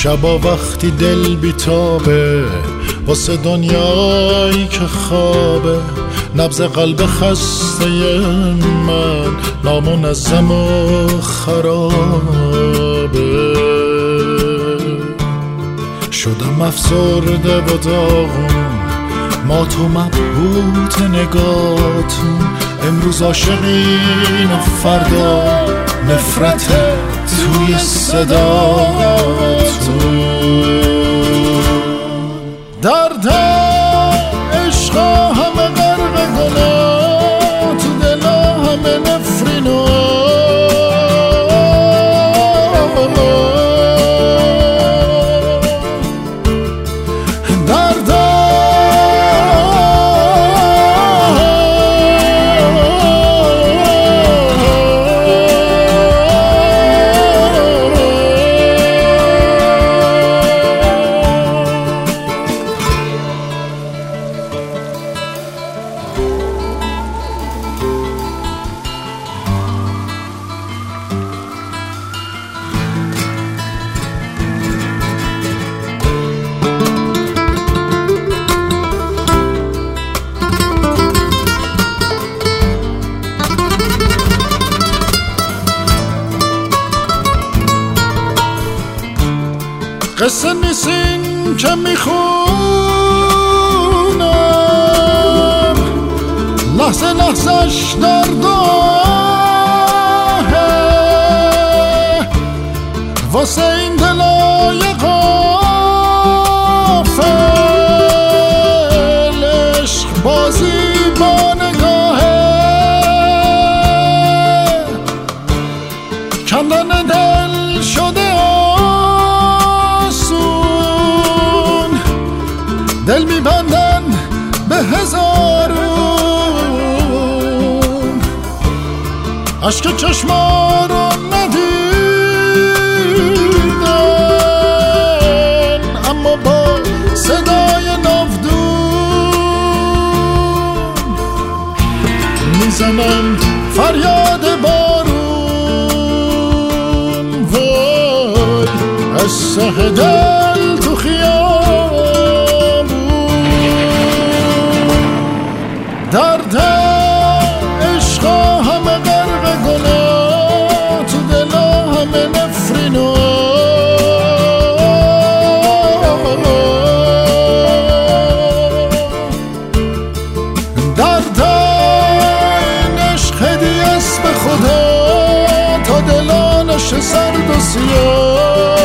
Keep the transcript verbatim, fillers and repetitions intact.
شبا وقتی دل بیتابه واسه دنیایی که خوابه، نبض قلب خسته من نامنظم و خرابه. شدم افسرده و داغون، ما تو مبهوت نگاتون، امروز عاشقین و فردا نفرت توی صداتون. درد عشقا همه غرق گناه، تو دلا همه نفرین و قصه نیستین که میخونم، لحظه لحظهش درد آهه، واسه این دلای غافل عشق بازی با نگاهه، کندن دل شده دل میبندن به هزارون، عشق چشما رو ندیدن اما با صدای ناودون میزنن فریاد بارون. وای از سه دل تو خیال درد عشقا همه غرق گناه، تو دلا همه نفرین و درد این عشق هدیه است به خدا تا دلانش سرد و سیاه.